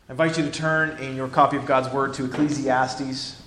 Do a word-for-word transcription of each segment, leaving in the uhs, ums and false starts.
I invite you to turn in your copy of God's Word to Ecclesiastes.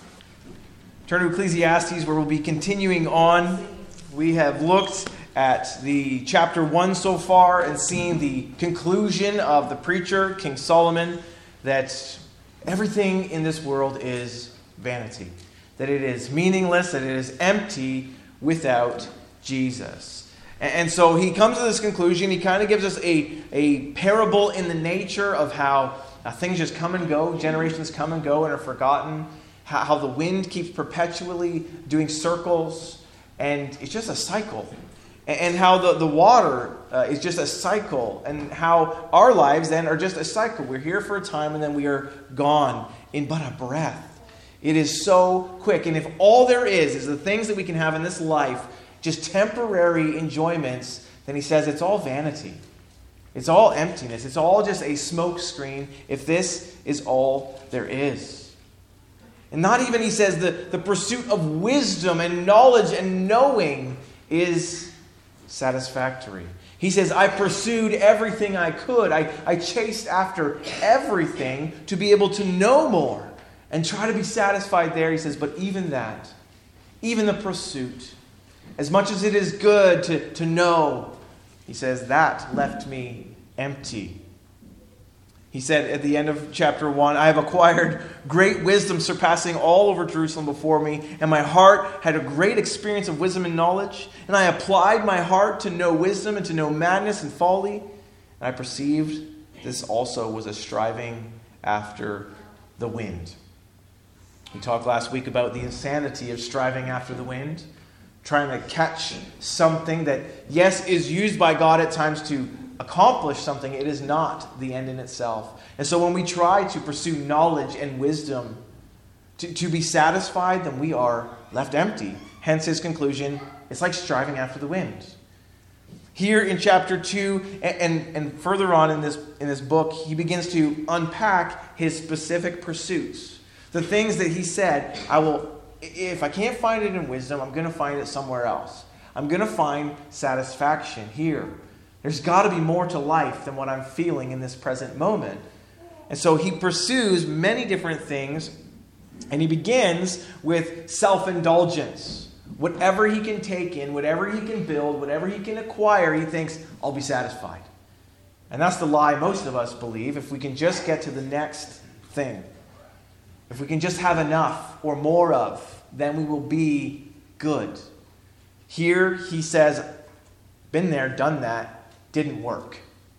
Turn to Ecclesiastes, where we'll be continuing on. We have looked at the chapter one so far and seen the conclusion of the preacher, King Solomon, that everything in this world is vanity, that it is meaningless, that it is empty without Jesus. And so he comes to this conclusion. He kind of gives us a, a parable in the nature of how uh, things just come and go, generations come and go and are forgotten, how, how the wind keeps perpetually doing circles, and it's just a cycle. And, and how the, the water uh, is just a cycle, and how our lives then are just a cycle. We're here for a time and then we are gone in but a breath. It is so quick. And if all there is is the things that we can have in this life, just temporary enjoyments, then he says it's all vanity. It's all emptiness. It's all just a smoke screen if this is all there is. And not even, he says, the, the pursuit of wisdom and knowledge and knowing is satisfactory. He says, I pursued everything I could. I, I chased after everything to be able to know more and try to be satisfied there. He says, but even that, even the pursuit, as much as it is good to, to know, he says, that left me empty. He said at the end of chapter one, I have acquired great wisdom surpassing all over Jerusalem before me, and my heart had a great experience of wisdom and knowledge, and I applied my heart to know wisdom and to know madness and folly, and I perceived this also was a striving after the wind. We talked last week about the insanity of striving after the wind, trying to catch something that, yes, is used by God at times to accomplish something. It is not the end in itself. And so when we try to pursue knowledge and wisdom to, to be satisfied, then we are left empty. Hence his conclusion, it's like striving after the wind. Here in chapter two and, and, and further on in this, in this book, he begins to unpack his specific pursuits. The things that he said, I will... If I can't find it in wisdom, I'm going to find it somewhere else. I'm going to find satisfaction here. There's got to be more to life than what I'm feeling in this present moment. And so he pursues many different things, and he begins with self-indulgence. Whatever he can take in, whatever he can build, whatever he can acquire, he thinks, I'll be satisfied. And that's the lie most of us believe. If we can just get to the next thing, if we can just have enough or more of, then we will be good. Here he says, been there, done that, didn't work.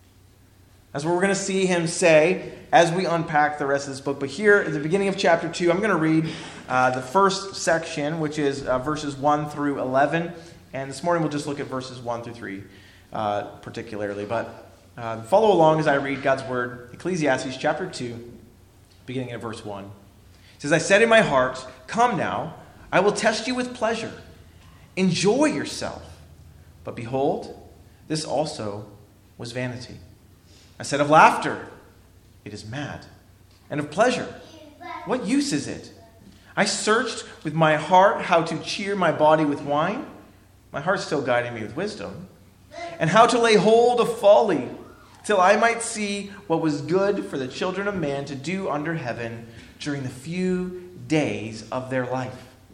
That's what we're going to see him say as we unpack the rest of this book. But here at the beginning of chapter two, I'm going to read uh, the first section, which is uh, verses one through eleven. And this morning we'll just look at verses one through three uh, particularly. But uh, follow along as I read God's word. Ecclesiastes chapter two, beginning at verse one. It says, I said in my heart, come now, I will test you with pleasure. Enjoy yourself. But behold, this also was vanity. I said of laughter, it is mad. And of pleasure, what use is it? I searched with my heart how to cheer my body with wine. My heart still guiding me with wisdom. And how to lay hold of folly, till I might see what was good for the children of man to do under heaven during the few days of their life.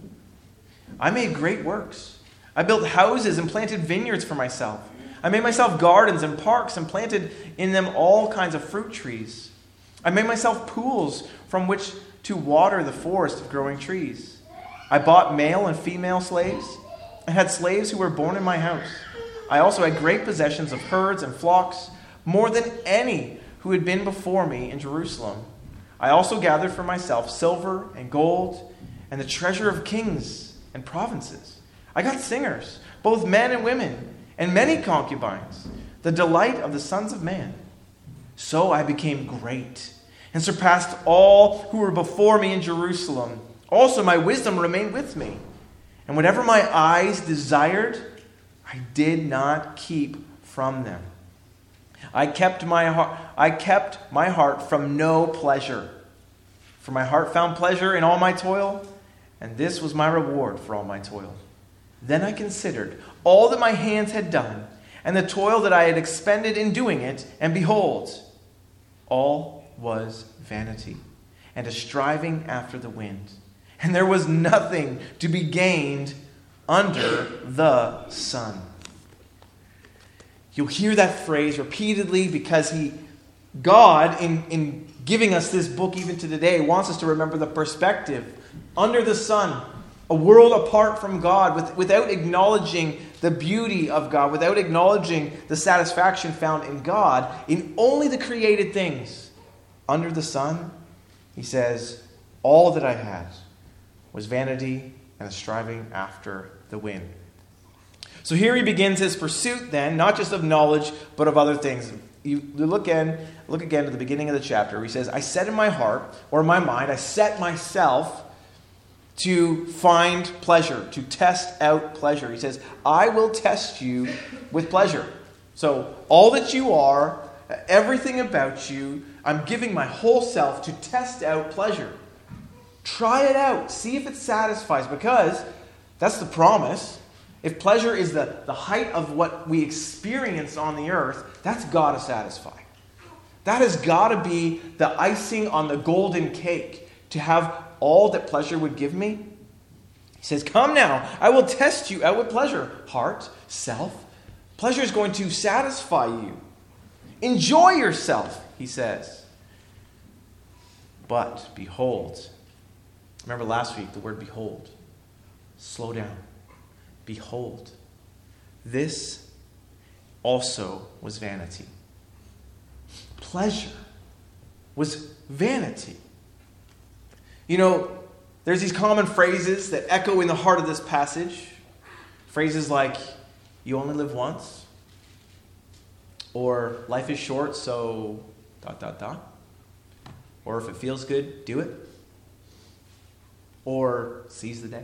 I made great works. I built houses and planted vineyards for myself. I made myself gardens and parks and planted in them all kinds of fruit trees. I made myself pools from which to water the forest of growing trees. I bought male and female slaves and had slaves who were born in my house. I also had great possessions of herds and flocks, more than any who had been before me in Jerusalem. I also gathered for myself silver and gold and the treasure of kings and provinces. I got singers, both men and women, and many concubines, the delight of the sons of man. So I became great and surpassed all who were before me in Jerusalem. Also my wisdom remained with me, and whatever my eyes desired, I did not keep from them. I kept my heart, I kept my heart from no pleasure. For my heart found pleasure in all my toil, and this was my reward for all my toil. Then I considered all that my hands had done, and the toil that I had expended in doing it, and behold, all was vanity and a striving after the wind. And there was nothing to be gained under the sun. You'll hear that phrase repeatedly because he, God, in, in giving us this book even to today, wants us to remember the perspective. Under the sun, a world apart from God, with, without acknowledging the beauty of God, without acknowledging the satisfaction found in God, in only the created things. Under the sun, he says, all that I had was vanity and a striving after the wind. So here he begins his pursuit then, not just of knowledge, but of other things. You look again, look again at the beginning of the chapter. Where he says, I set in my heart, or in my mind, I set myself to find pleasure, to test out pleasure. He says, I will test you with pleasure. So all that you are, everything about you, I'm giving my whole self to test out pleasure. Try it out. See if it satisfies, because that's the promise. If pleasure is the, the height of what we experience on the earth, that's got to satisfy. That has got to be the icing on the golden cake, to have all that pleasure would give me. He says, come now, I will test you out with pleasure. Heart, self. Pleasure is going to satisfy you. Enjoy yourself, he says. But behold, remember last week the word behold. Slow down. Behold, this also was vanity. Pleasure was vanity. You know, there's these common phrases that echo in the heart of this passage. Phrases like, you only live once. Or, life is short, so dot, dot, dot. Or, if it feels good, do it. Or, seize the day.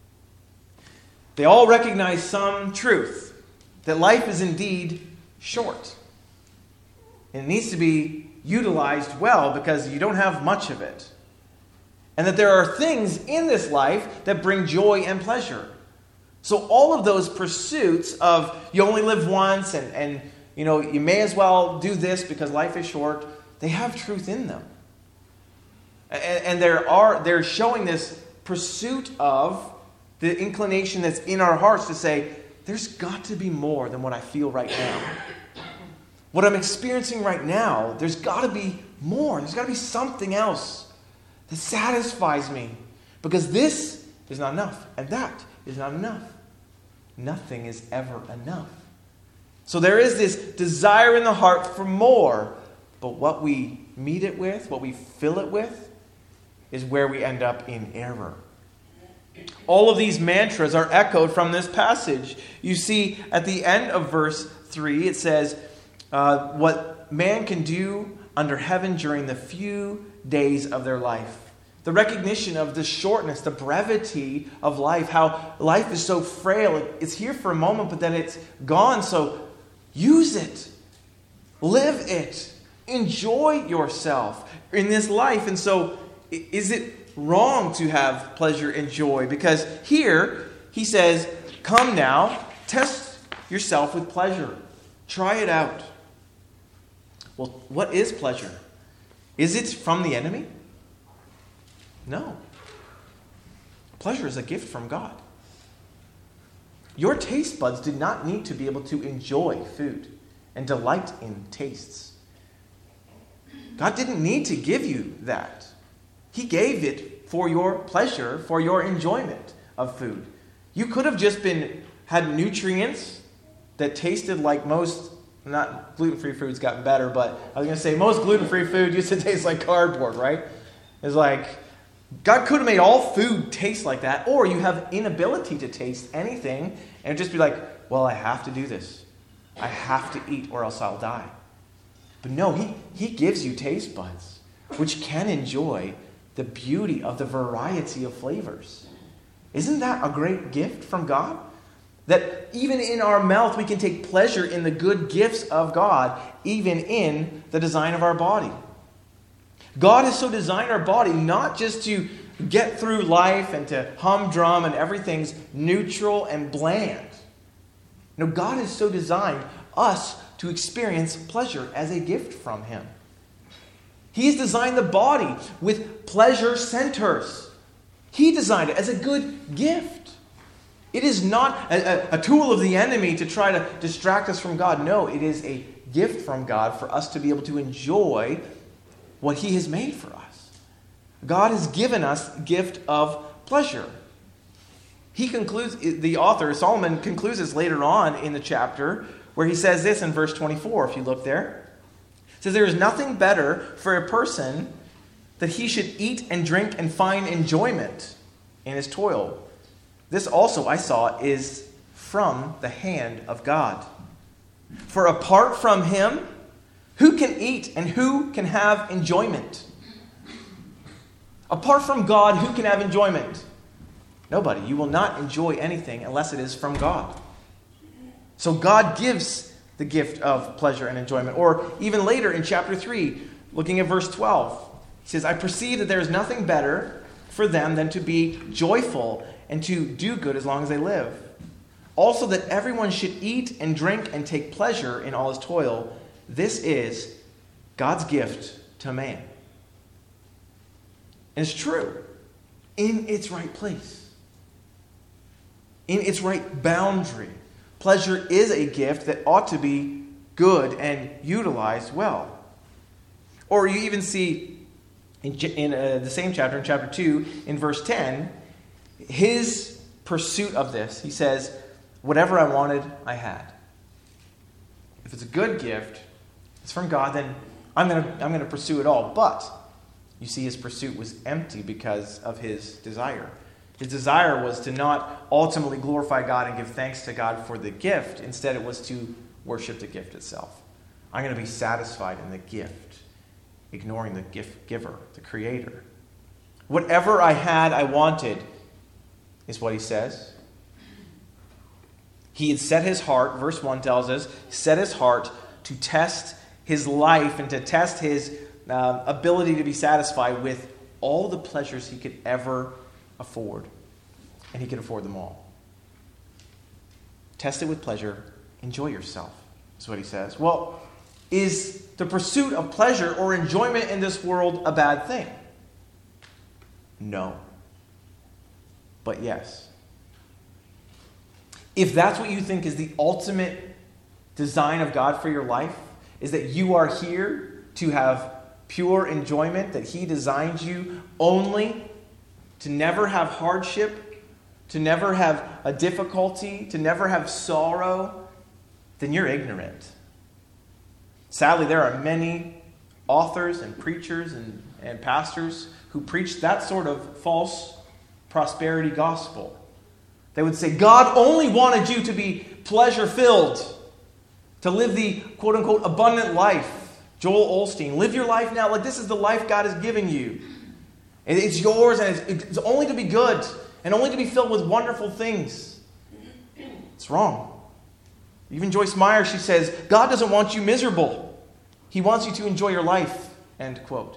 They all recognize some truth, that life is indeed short. And it needs to be utilized well because you don't have much of it. And that there are things in this life that bring joy and pleasure. So all of those pursuits of you only live once and, and you know, you may as well do this because life is short, they have truth in them. And, and there are they're showing this pursuit of the inclination that's in our hearts to say, there's got to be more than what I feel right now. What I'm experiencing right now, there's got to be more. There's got to be something else that satisfies me. Because this is not enough, and that is not enough. Nothing is ever enough. So there is this desire in the heart for more. But what we meet it with, what we fill it with, is where we end up in error. All of these mantras are echoed from this passage. You see, at the end of verse three, it says, uh, what man can do under heaven during the few days of their life. The recognition of the shortness, the brevity of life, how life is so frail. It's here for a moment, but then it's gone. So use it. Live it. Enjoy yourself in this life. And so, is it wrong to have pleasure and joy? Because here he says, come now, test yourself with pleasure. Try it out. Well, what is pleasure? Is it from the enemy? No. Pleasure is a gift from God. Your taste buds did not need to be able to enjoy food and delight in tastes. God didn't need to give you that. He gave it for your pleasure, for your enjoyment of food. You could have just been had nutrients that tasted like most, not gluten-free food's gotten better, but I was going to say most gluten-free food used to taste like cardboard, right? It's like, God could have made all food taste like that, or you have inability to taste anything and just be like, well, I have to do this. I have to eat or else I'll die. But no, he, he gives you taste buds, which can enjoy the beauty of the variety of flavors. Isn't that a great gift from God? That even in our mouth we can take pleasure in the good gifts of God, even in the design of our body. God has so designed our body not just to get through life and to humdrum and everything's neutral and bland. No, God has so designed us to experience pleasure as a gift from Him. He's designed the body with pleasure centers. He designed it as a good gift. It is not a, a, a tool of the enemy to try to distract us from God. No, it is a gift from God for us to be able to enjoy what He has made for us. God has given us a gift of pleasure. He concludes, the author, Solomon, concludes this later on in the chapter where he says this in verse twenty-four, if you look there. It says, there is nothing better for a person that he should eat and drink and find enjoyment in his toil. This also, I saw, is from the hand of God. For apart from Him, who can eat and who can have enjoyment? Apart from God, who can have enjoyment? Nobody. You will not enjoy anything unless it is from God. So God gives the gift of pleasure and enjoyment. Or even later in chapter three, looking at verse twelve, he says, I perceive that there is nothing better for them than to be joyful and to do good as long as they live. Also that everyone should eat and drink and take pleasure in all his toil. This is God's gift to man. And it's true. In its right place. In its right boundary. Pleasure is a gift that ought to be good and utilized well. Or you even see in, in uh, the same chapter, in chapter two, in verse ten, his pursuit of this. He says, whatever I wanted, I had. If it's a good gift, it's from God, then I'm going to I'm going to pursue it all. But you see, his pursuit was empty because of his desire. His desire was to not ultimately glorify God and give thanks to God for the gift. Instead, it was to worship the gift itself. I'm going to be satisfied in the gift, ignoring the gift giver, the creator. Whatever I had, I wanted, is what he says. He had set his heart, verse one tells us, set his heart to test his life and to test his uh, ability to be satisfied with all the pleasures he could ever afford. And he could afford them all. Test it with pleasure. Enjoy yourself, is what he says. Well, is the pursuit of pleasure or enjoyment in this world a bad thing? No. But yes. If that's what you think is the ultimate design of God for your life, is that you are here to have pure enjoyment, that He designed you only to never have hardship, to never have a difficulty, to never have sorrow, then you're ignorant. Sadly, there are many authors and preachers and, and pastors who preach that sort of false prosperity gospel. They would say, God only wanted you to be pleasure-filled, to live the quote-unquote abundant life. Joel Osteen, live your life now like this is the life God is giving you. And it's yours, and it's, it's only to be good, and only to be filled with wonderful things. It's wrong. Even Joyce Meyer, she says, God doesn't want you miserable. He wants you to enjoy your life, end quote.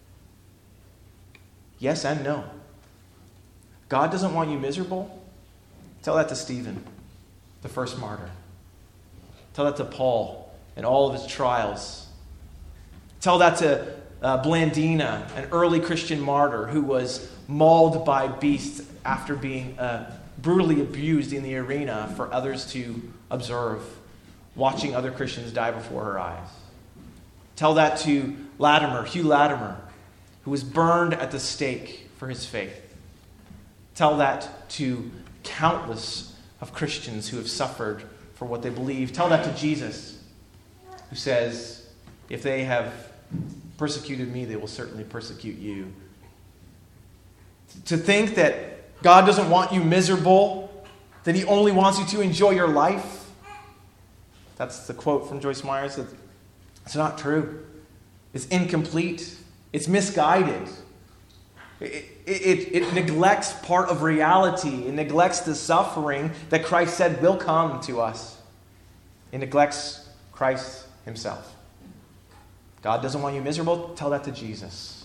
Yes and no. God doesn't want you miserable. Tell that to Stephen, the first martyr. Tell that to Paul and all of his trials. Tell that to uh, Blandina, an early Christian martyr who was mauled by beasts after being uh, brutally abused in the arena for others to observe, watching other Christians die before her eyes. Tell that to Latimer, Hugh Latimer, who was burned at the stake for his faith. Tell that to countless of Christians who have suffered for what they believe. Tell that to Jesus, who says, if they have persecuted me, they will certainly persecute you. To think that God doesn't want you miserable, that He only wants you to enjoy your life, that's the quote from Joyce Meyer. It's not true. It's incomplete. It's misguided. It, it, it neglects part of reality. It neglects the suffering that Christ said will come to us. It neglects Christ Himself. God doesn't want you miserable. Tell that to Jesus.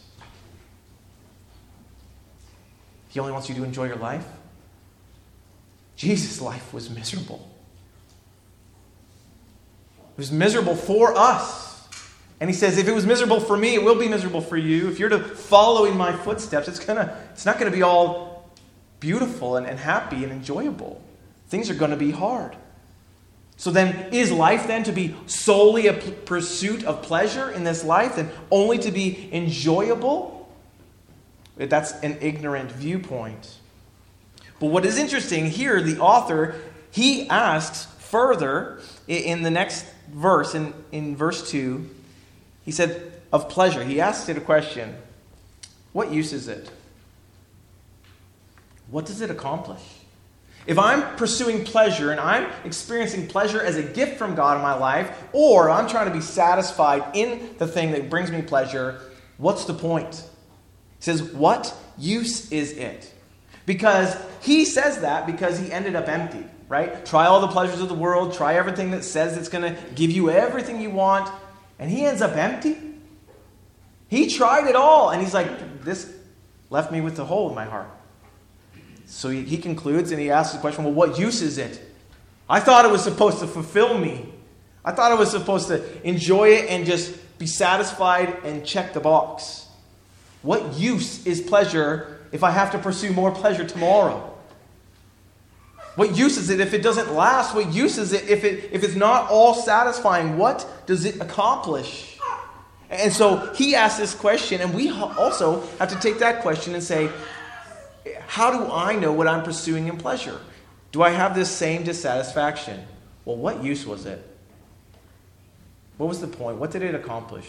He only wants you to enjoy your life. Jesus' life was miserable. It was miserable for us. And he says, if it was miserable for me, it will be miserable for you. If you're to follow in my footsteps, it's gonna, it's not going to be all beautiful and, and happy and enjoyable. Things are going to be hard. So then, is life then to be solely a p- pursuit of pleasure in this life and only to be enjoyable? That's an ignorant viewpoint. But what is interesting here, the author, he asks further in the next verse, in, in verse two, he said, of pleasure. He asks it a question. What use is it? What does it accomplish? If I'm pursuing pleasure and I'm experiencing pleasure as a gift from God in my life, or I'm trying to be satisfied in the thing that brings me pleasure, what's the point? He says, what use is it? Because he says that because he ended up empty, right? Try all the pleasures of the world, try everything that says it's going to give you everything you want, and he ends up empty. He tried it all, and he's like, this left me with a hole in my heart. So he, he concludes and he asks the question, well, what use is it? I thought it was supposed to fulfill me. I thought I was supposed to enjoy it and just be satisfied and check the box. What use is pleasure if I have to pursue more pleasure tomorrow? What use is it if it doesn't last? What use is it if it if it's not all satisfying? What does it accomplish? And so he asks this question, and we also have to take that question and say, how do I know what I'm pursuing in pleasure? Do I have this same dissatisfaction? Well, what use was it? What was the point? What did it accomplish?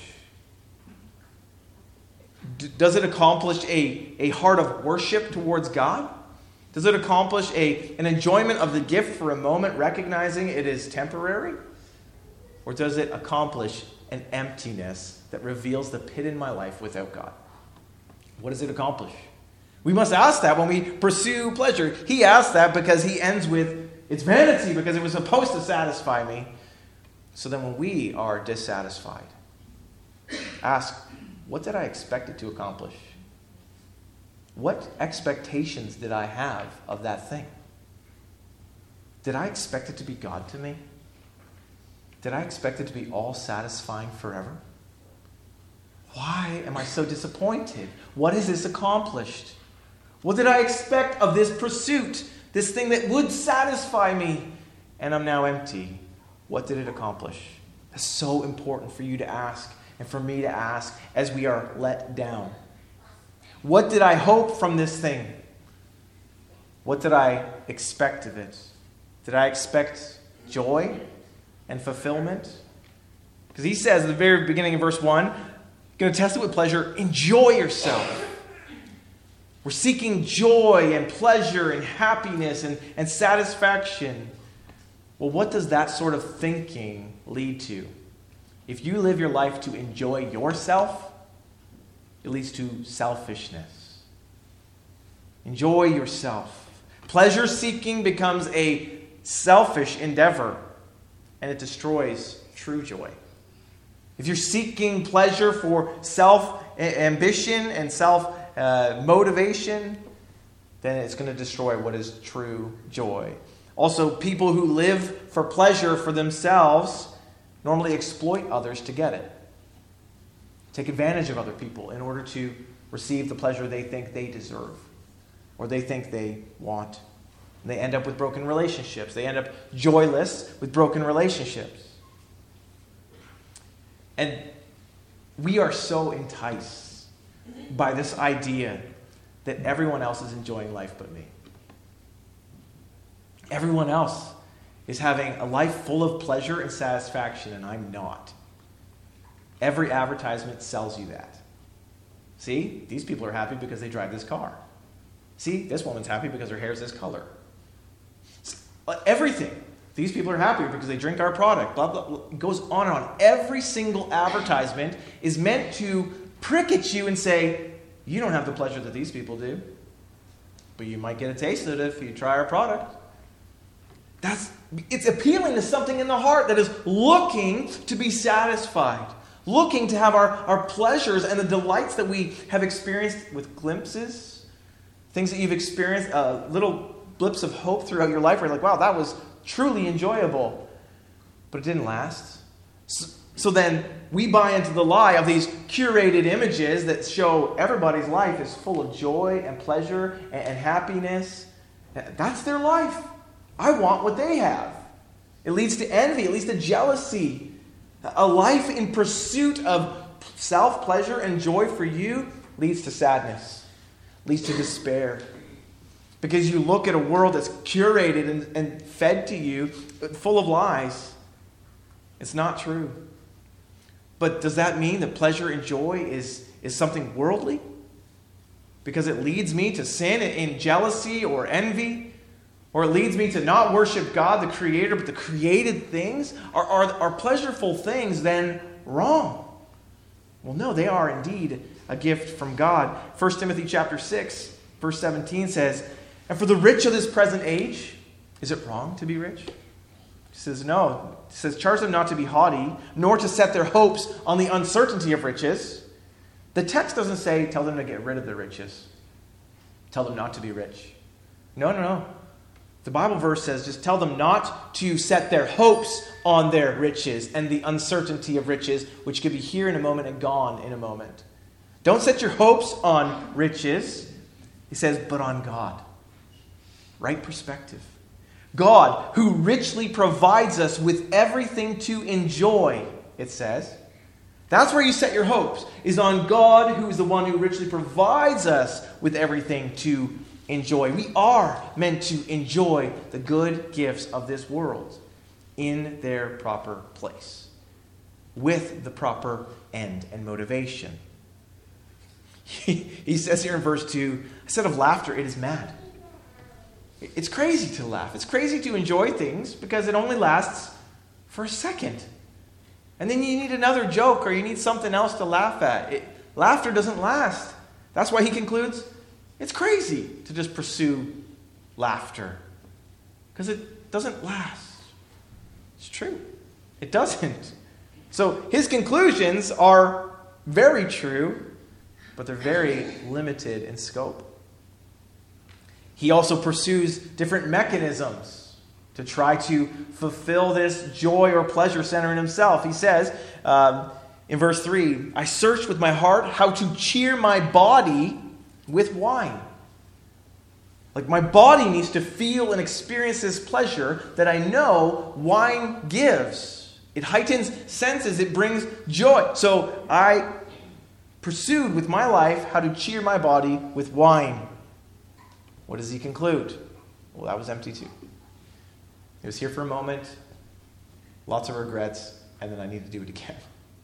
D- does it accomplish a, a heart of worship towards God? Does it accomplish a, an enjoyment of the gift for a moment, recognizing it is temporary? Or does it accomplish an emptiness that reveals the pit in my life without God? What does it accomplish? We must ask that when we pursue pleasure. He asks that because he ends with, it's vanity because it was supposed to satisfy me. So then when we are dissatisfied, ask, what did I expect it to accomplish? What expectations did I have of that thing? Did I expect it to be God to me? Did I expect it to be all satisfying forever? Why am I so disappointed? What has this accomplished? What did I expect of this pursuit? This thing that would satisfy me, and I'm now empty. What did it accomplish? That's so important for you to ask and for me to ask as we are let down. What did I hope from this thing? What did I expect of it? Did I expect joy and fulfillment? Because he says at the very beginning of verse one, going to test it with pleasure, enjoy yourself. We're seeking joy and pleasure and happiness and, and satisfaction. Well, what does that sort of thinking lead to? If you live your life to enjoy yourself, it leads to selfishness. Enjoy yourself. Pleasure seeking becomes a selfish endeavor, and it destroys true joy. If you're seeking pleasure for self-ambition and self-motivation, then it's going to destroy what is true joy. Also, people who live for pleasure for themselves normally exploit others to get it. Take advantage of other people in order to receive the pleasure they think they deserve or they think they want. And they end up with broken relationships. They end up joyless with broken relationships. And we are so enticed by this idea that everyone else is enjoying life but me. Everyone else is having a life full of pleasure and satisfaction, and I'm not. Every advertisement sells you that. See, these people are happy because they drive this car. See, this woman's happy because her hair is this color. Everything. These people are happy because they drink our product. Blah, blah, blah. It goes on and on. Every single advertisement is meant to prick at you and say, you don't have the pleasure that these people do, but you might get a taste of it if you try our product. That's, it's appealing to something in the heart that is looking to be satisfied, looking to have our, our pleasures and the delights that we have experienced with glimpses, things that you've experienced, uh, little blips of hope throughout your life where you're like, wow, that was truly enjoyable. But it didn't last. So So then we buy into the lie of these curated images that show everybody's life is full of joy and pleasure and happiness. That's their life. I want what they have. It leads to envy. It leads to jealousy. A life in pursuit of self-pleasure and joy for you leads to sadness, leads to despair. Because you look at a world that's curated and, and fed to you, full of lies. It's not true. But does that mean that pleasure and joy is, is something worldly? Because it leads me to sin in jealousy or envy? Or it leads me to not worship God, the Creator, but the created things? Are, are, are pleasureful things then wrong? Well, no, they are indeed a gift from God. First Timothy chapter six, verse seventeen says, "And for the rich of this present age, is it wrong to be rich?" He says, no. He says, "Charge them not to be haughty, nor to set their hopes on the uncertainty of riches." The text doesn't say, tell them to get rid of their riches. Tell them not to be rich. No, no, no. The Bible verse says, just tell them not to set their hopes on their riches and the uncertainty of riches, which could be here in a moment and gone in a moment. Don't set your hopes on riches. He says, but on God. Right perspective. God, who richly provides us with everything to enjoy, it says. That's where you set your hopes, is on God, who is the one who richly provides us with everything to enjoy. We are meant to enjoy the good gifts of this world in their proper place, with the proper end and motivation. He, he says here in verse two, instead of laughter, it is mad. It's crazy to laugh. It's crazy to enjoy things because it only lasts for a second. And then you need another joke or you need something else to laugh at. It, laughter doesn't last. That's why he concludes, it's crazy to just pursue laughter because it doesn't last. It's true. It doesn't. So his conclusions are very true, but they're very limited in scope. He also pursues different mechanisms to try to fulfill this joy or pleasure center in himself. He says um, in verse three, "I searched with my heart how to cheer my body with wine." Like my body needs to feel and experience this pleasure that I know wine gives. It heightens senses. It brings joy. So I pursued with my life how to cheer my body with wine. What does he conclude? Well, that was empty too. It was here for a moment, lots of regrets, and then I need to do it again.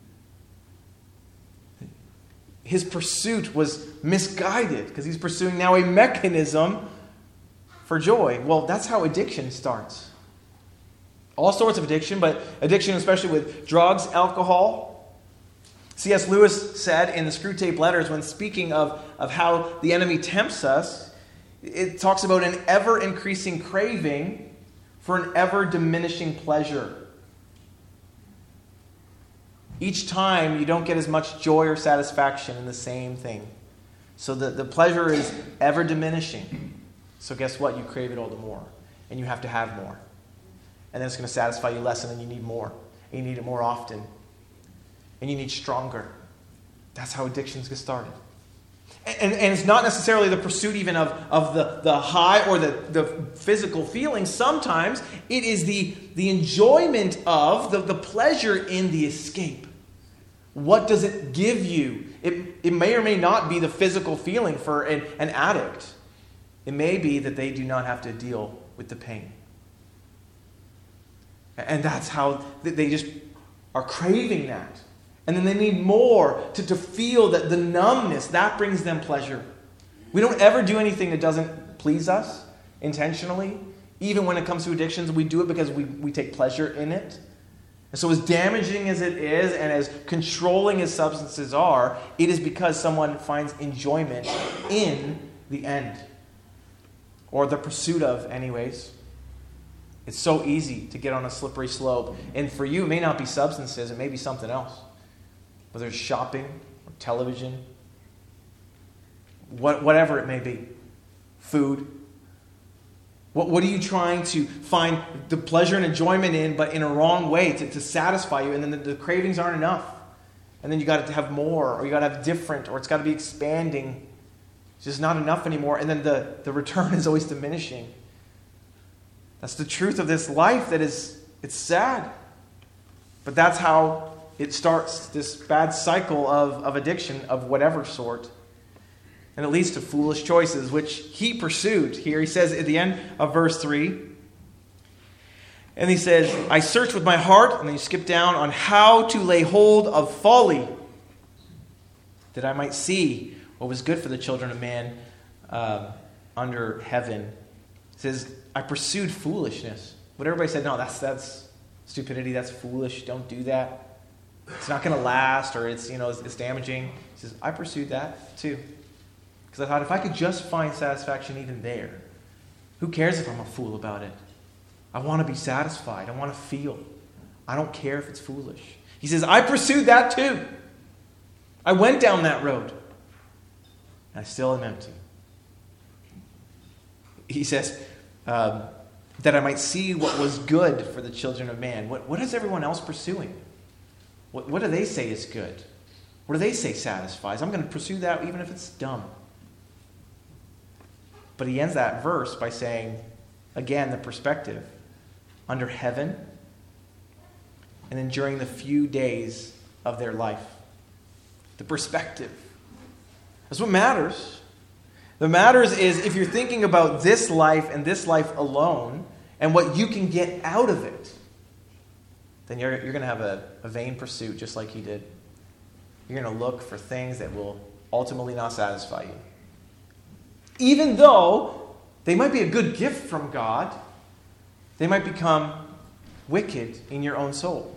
His pursuit was misguided because he's pursuing now a mechanism for joy. Well, that's how addiction starts. All sorts of addiction, but addiction especially with drugs, alcohol. C S Lewis said in the Screwtape Letters when speaking of, of how the enemy tempts us, it talks about an ever-increasing craving for an ever-diminishing pleasure. Each time you don't get as much joy or satisfaction in the same thing. So the, the pleasure is ever-diminishing. So guess what? You crave it all the more. And you have to have more. And then it's going to satisfy you less, and then you need more. And you need it more often. And you need stronger. That's how addictions get started. And, and it's not necessarily the pursuit even of, of the, the high or the, the physical feeling. Sometimes it is the, the enjoyment of, the, the pleasure in the escape. What does it give you? It, it may or may not be the physical feeling for an, an addict. It may be that they do not have to deal with the pain. And that's how they just are craving that. And then they need more to, to feel that the numbness, that brings them pleasure. We don't ever do anything that doesn't please us intentionally. Even when it comes to addictions, we do it because we, we take pleasure in it. And so as damaging as it is and as controlling as substances are, it is because someone finds enjoyment in the end. Or the pursuit of, anyways. It's so easy to get on a slippery slope. And for you, it may not be substances, it may be something else. Whether it's shopping or television, what, whatever it may be, food. What, what are you trying to find the pleasure and enjoyment in, but in a wrong way to, to satisfy you? And then the, the cravings aren't enough. And then you got to have more, or you got to have different, or it's got to be expanding. It's just not enough anymore. And then the, the return is always diminishing. That's the truth of this life that is, it's sad. But that's how it starts, this bad cycle of, of addiction of whatever sort. And it leads to foolish choices, which he pursued. Here he says at the end of verse three, and he says, I searched with my heart, and then you skip down, on how to lay hold of folly, that I might see what was good for the children of man um, under heaven. He says, I pursued foolishness. What everybody said, no, that's that's stupidity, that's foolish, don't do that. It's not going to last, or it's, you know, it's, it's damaging. He says, I pursued that too. Because I thought, if I could just find satisfaction even there, who cares if I'm a fool about it? I want to be satisfied. I want to feel. I don't care if it's foolish. He says, I pursued that too. I went down that road. And I still am empty. He says, um, that I might see what was good for the children of man. What, what is everyone else pursuing? What, what do they say is good? What do they say satisfies? I'm going to pursue that even if it's dumb. But he ends that verse by saying, again, the perspective, under heaven, and then during the few days of their life. The perspective. That's what matters. What matters is if you're thinking about this life and this life alone, and what you can get out of it, then you're, you're going to have a, a vain pursuit just like he did. You're going to look for things that will ultimately not satisfy you. Even though they might be a good gift from God, they might become wicked in your own soul.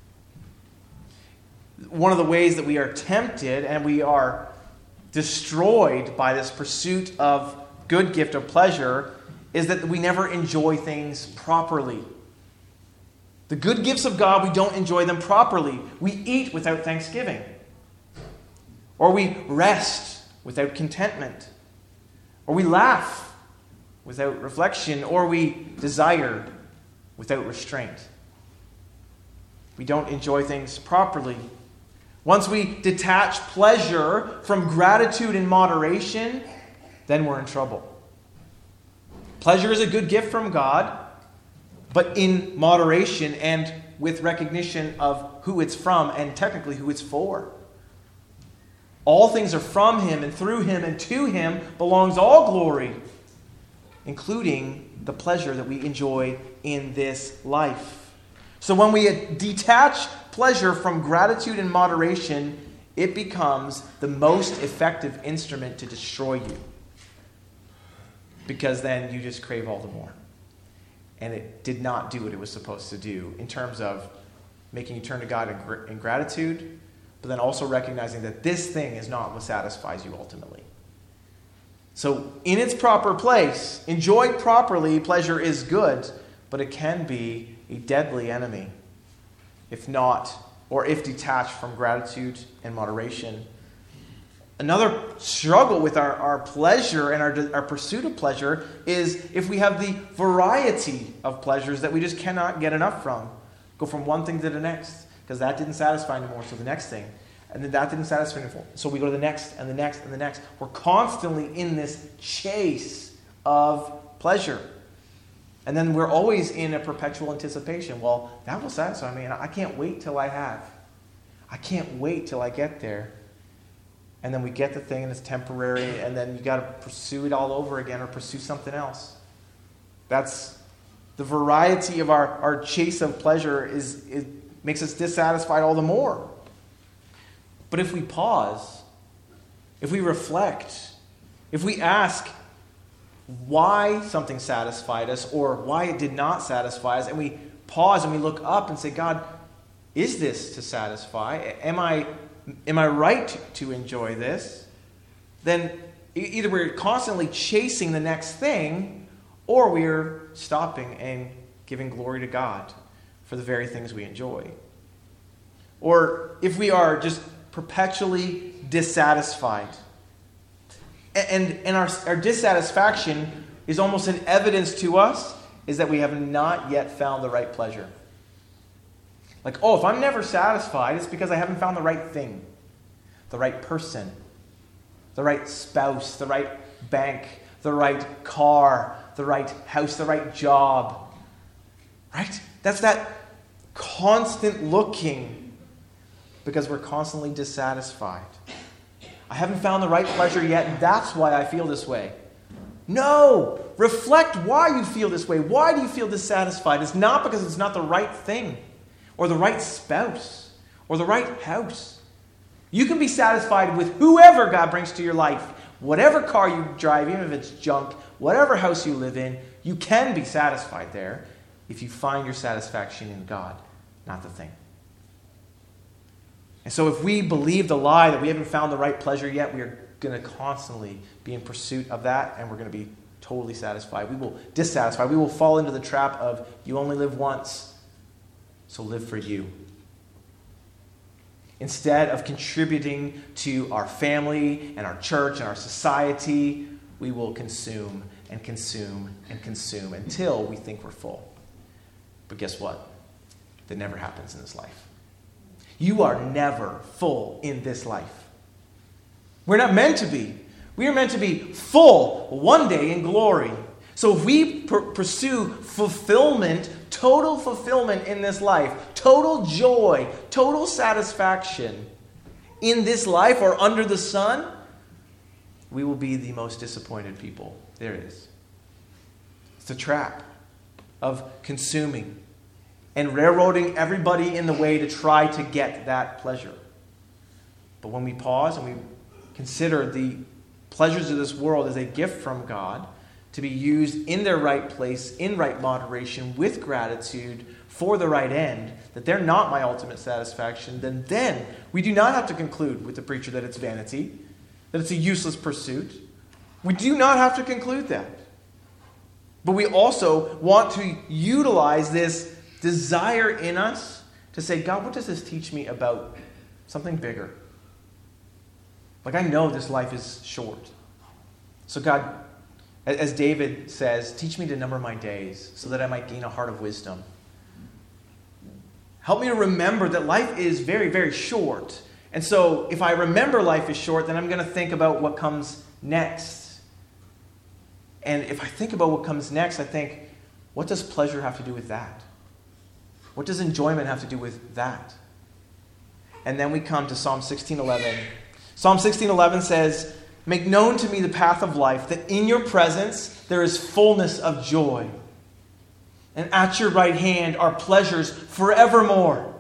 One of the ways that we are tempted and we are destroyed by this pursuit of good gift of pleasure is that we never enjoy things properly. The good gifts of God, we don't enjoy them properly. We eat without thanksgiving. Or we rest without contentment. Or we laugh without reflection, or we desire without restraint. We don't enjoy things properly. Once we detach pleasure from gratitude and moderation, then we're in trouble. Pleasure is a good gift from God, but in moderation and with recognition of who it's from and technically who it's for. All things are from Him, and through Him and to Him belongs all glory, including the pleasure that we enjoy in this life. So when we detach pleasure from gratitude and moderation, it becomes the most effective instrument to destroy you. Because then you just crave all the more. And it did not do what it was supposed to do in terms of making you turn to God in, gr- in gratitude, but then also recognizing that this thing is not what satisfies you ultimately. So in its proper place, enjoyed properly, pleasure is good, but it can be a deadly enemy if not, or if detached from gratitude and moderation. Another struggle with our, our pleasure and our, our pursuit of pleasure is if we have the variety of pleasures that we just cannot get enough from. Go from one thing to the next, because that didn't satisfy anymore, so the next thing. And then that didn't satisfy anymore, so we go to the next and the next and the next. We're constantly in this chase of pleasure. And then we're always in a perpetual anticipation. Well, that will satisfy me, and I can't wait till I have. I can't wait till I get there. And then we get the thing, and it's temporary, and then you got to pursue it all over again or pursue something else. That's the variety of our, our chase of pleasure is it makes us dissatisfied all the more. But if we pause, if we reflect, if we ask why something satisfied us or why it did not satisfy us, and we pause and we look up and say, God, is this to satisfy? Am I am I right to enjoy this? Then either we're constantly chasing the next thing, or we're stopping and giving glory to God for the very things we enjoy. Or if we are just perpetually dissatisfied, and, and our, our dissatisfaction is almost an evidence to us is that we have not yet found the right pleasure. Like, oh, if I'm never satisfied, it's because I haven't found the right thing, the right person, the right spouse, the right bank, the right car, the right house, the right job. Right? That's that constant looking because we're constantly dissatisfied. I haven't found the right pleasure yet, and that's why I feel this way. No! Reflect why you feel this way. Why do you feel dissatisfied? It's not because it's not the right thing, or the right spouse, or the right house. You can be satisfied with whoever God brings to your life. Whatever car you drive, even if it's junk, whatever house you live in, you can be satisfied there if you find your satisfaction in God, not the thing. And so if we believe the lie that we haven't found the right pleasure yet, we are going to constantly be in pursuit of that, and we're going to be totally satisfied. We will dissatisfy. We will fall into the trap of you only live once, so live for you. Instead of contributing to our family and our church and our society, we will consume and consume and consume until we think we're full. But guess what? That never happens in this life. You are never full in this life. We're not meant to be. We are meant to be full one day in glory. So if we pr- pursue fulfillment, total fulfillment in this life, total joy, total satisfaction in this life or under the sun, we will be the most disappointed people there is. It's a trap of consuming and railroading everybody in the way to try to get that pleasure. But when we pause and we consider the pleasures of this world as a gift from God to be used in their right place, in right moderation, with gratitude, for the right end, that they're not my ultimate satisfaction, then then we do not have to conclude with the preacher that it's vanity, that it's a useless pursuit. We do not have to conclude that. But we also want to utilize this desire in us to say, God, what does this teach me about something bigger? Like, I know this life is short. So God, as David says, teach me to number my days so that I might gain a heart of wisdom. Help me to remember that life is very, very short. And so if I remember life is short, then I'm going to think about what comes next. And if I think about what comes next, I think, what does pleasure have to do with that? What does enjoyment have to do with that? And then we come to Psalm sixteen eleven. Psalm sixteen eleven says, make known to me the path of life, that in your presence there is fullness of joy. And at your right hand are pleasures forevermore.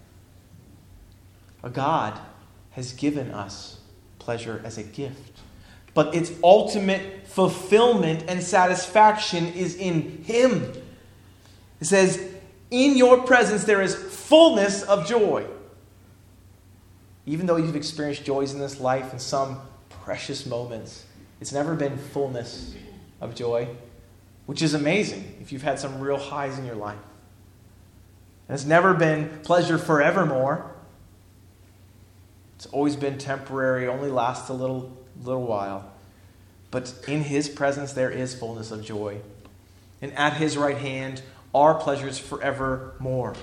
A God has given us pleasure as a gift. But its ultimate fulfillment and satisfaction is in Him. It says, in your presence there is fullness of joy. Even though you've experienced joys in this life in some precious moments, it's never been fullness of joy, which is amazing if you've had some real highs in your life. And it's never been pleasure forevermore. It's always been temporary, only lasts a little, little while. But in His presence there is fullness of joy. And at His right hand are pleasures forevermore.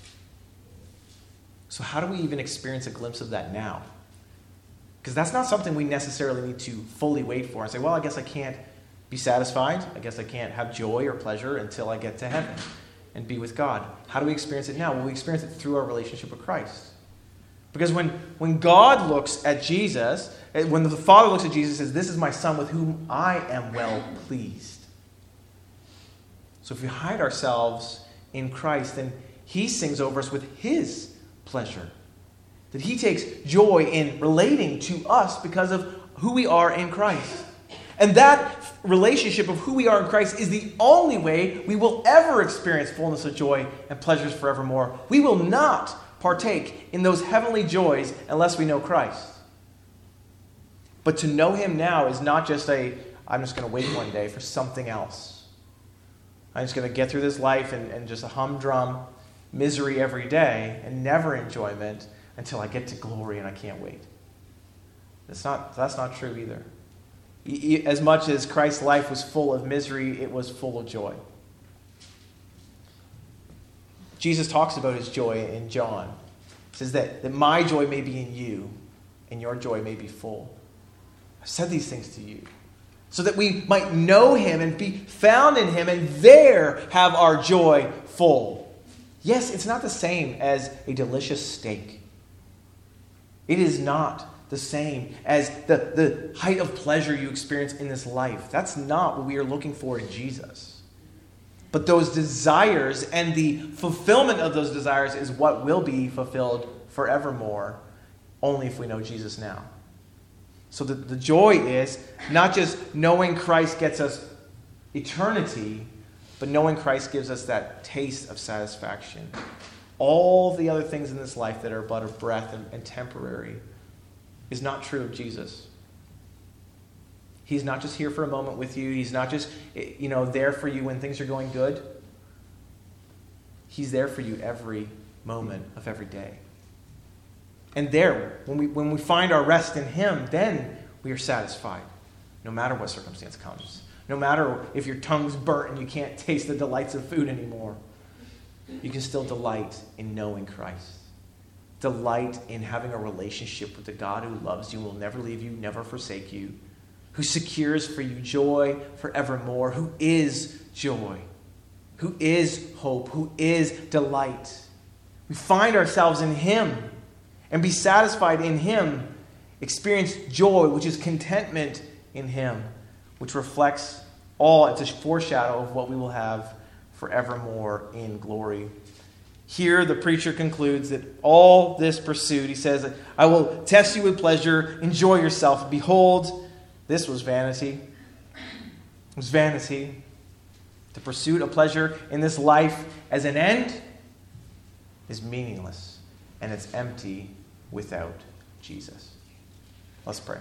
So how do we even experience a glimpse of that now? Because that's not something we necessarily need to fully wait for and say, well, I guess I can't be satisfied. I guess I can't have joy or pleasure until I get to heaven and be with God. How do we experience it now? Well, we experience it through our relationship with Christ. Because when, when God looks at Jesus, when the Father looks at Jesus and says, this is my Son with whom I am well pleased. So if we hide ourselves in Christ, then He sings over us with His pleasure. That He takes joy in relating to us because of who we are in Christ. And that relationship of who we are in Christ is the only way we will ever experience fullness of joy and pleasures forevermore. We will not partake in those heavenly joys unless we know Christ. But to know Him now is not just a, I'm just going to wait one day for something else. I'm just going to get through this life and, and just a humdrum misery every day and never enjoyment until I get to glory and I can't wait. That's not, that's not true either. As much as Christ's life was full of misery, it was full of joy. Jesus talks about his joy in John. He says that, that my joy may be in you, and your joy may be full. I've said these things to you, so that we might know him and be found in him, and there have our joy full. Yes, it's not the same as a delicious steak. It is not the same as the, the height of pleasure you experience in this life. That's not what we are looking for in Jesus. But those desires and the fulfillment of those desires is what will be fulfilled forevermore, only if we know Jesus now. So the, the joy is not just knowing Christ gets us eternity, but knowing Christ gives us that taste of satisfaction. All the other things in this life that are but a breath and, and temporary is not true of Jesus. He's not just here for a moment with you. He's not just, you know, there for you when things are going good. He's there for you every moment of every day. And there, when we when we find our rest in him, then we are satisfied, no matter what circumstance comes. No matter if your tongue's burnt and you can't taste the delights of food anymore. You can still delight in knowing Christ. Delight in having a relationship with the God who loves you, will never leave you, never forsake you, who secures for you joy forevermore, who is joy, who is hope, who is delight. We find ourselves in him and be satisfied in him, experience joy, which is contentment in him, which reflects all, it's a foreshadow of what we will have forevermore in glory. Here the preacher concludes that all this pursuit, he says, I will test you with pleasure, enjoy yourself. Behold, this was vanity. It was vanity. The pursuit of pleasure in this life as an end is meaningless, and it's empty without Jesus. Let's pray.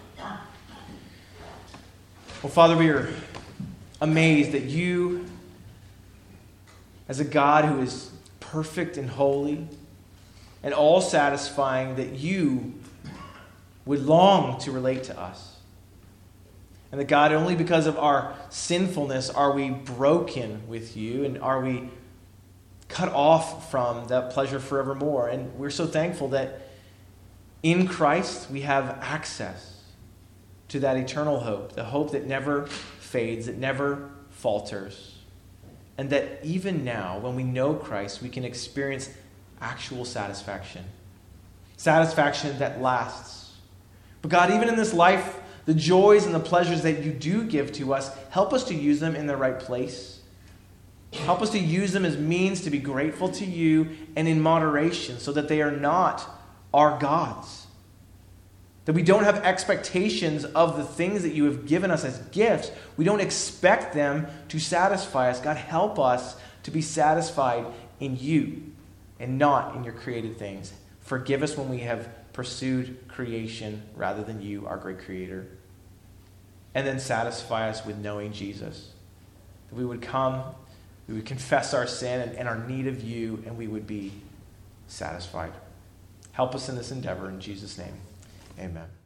Well, Father, we are amazed that you, as a God who is perfect and holy and all-satisfying, that you would long to relate to us. And that, God, only because of our sinfulness are we broken with you and are we cut off from that pleasure forevermore. And we're so thankful that in Christ we have access to that eternal hope, the hope that never fades, that never falters. And that even now, when we know Christ, we can experience actual satisfaction. Satisfaction that lasts. But God, even in this life, the joys and the pleasures that you do give to us, help us to use them in the right place. Help us to use them as means to be grateful to you and in moderation, so that they are not our gods. That we don't have expectations of the things that you have given us as gifts. We don't expect them to satisfy us. God, help us to be satisfied in you and not in your created things. Forgive us when we have pursued creation rather than you, our great creator. And then satisfy us with knowing Jesus. That we would come, we would confess our sin and, and our need of you, and we would be satisfied. Help us in this endeavor in Jesus' name. Amen.